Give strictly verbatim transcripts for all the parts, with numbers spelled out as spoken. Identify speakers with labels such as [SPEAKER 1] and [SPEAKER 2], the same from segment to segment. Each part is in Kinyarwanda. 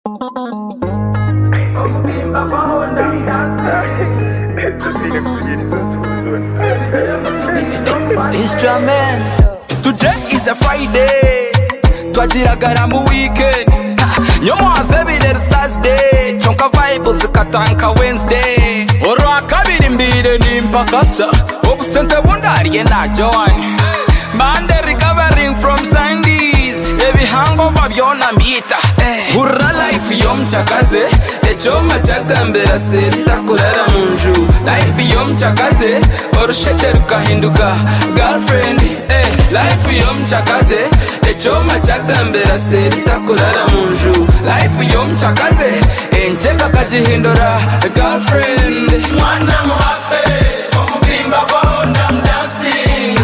[SPEAKER 1] Instrument. Today is a Friday, twagiragara mu weekend. Nyomaze bire Thursday, chonka vibes katanka Wednesday. Orwa kabiri mbire nimpakasa, obusente bundariye na join. Monday recovering from Sundays, every hangover byona mbita. Hurra life yom chakaze, echoma chakambera seta kurara munju. Life yom chakaze, orusheke rukahinduka girlfriend. Eh, life yom chakaze, echoma chakambera seta kurara munju. Life yom chakaze, encheka kajihindura girlfriend. Mwana muhape, omubimba kwa ndam dancing.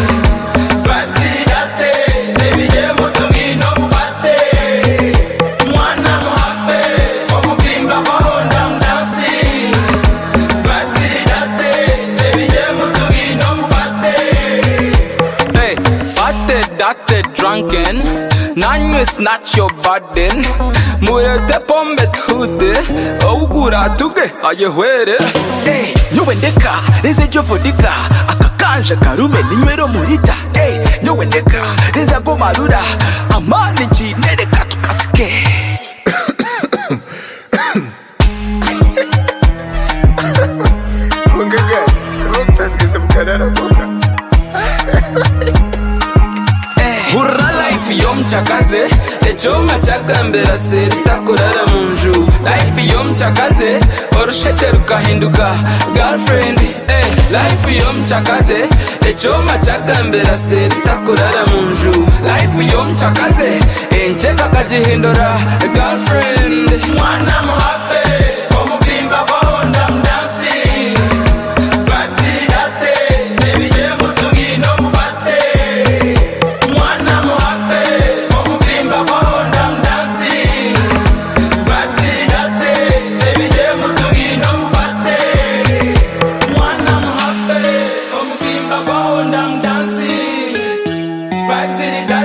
[SPEAKER 1] Drunken, nanyu is not your burden. Murete pombe tude, ogura tuge ayehwere. Hey, nyowendeka, leze jovodika, akakanja karume ninywero murita. Hey, nyowendeka, leze gomarura, amani chinere katukasike.
[SPEAKER 2] Mungaga, rotas some kanana boka.
[SPEAKER 1] Hurra life yom chakaze, echoma chakambera seta kurara munju. Life yom chakaze, orusheke rukahinduka girlfriend. Eh, life yom chakaze, echoma chakambera seta kurara munju. Life yom chakaze, encheka kajihindura girlfriend. Mwana muhape, omubimba kwa ndam dancing. Vibes irate, baby jemu tugino mubate. Vibes in it.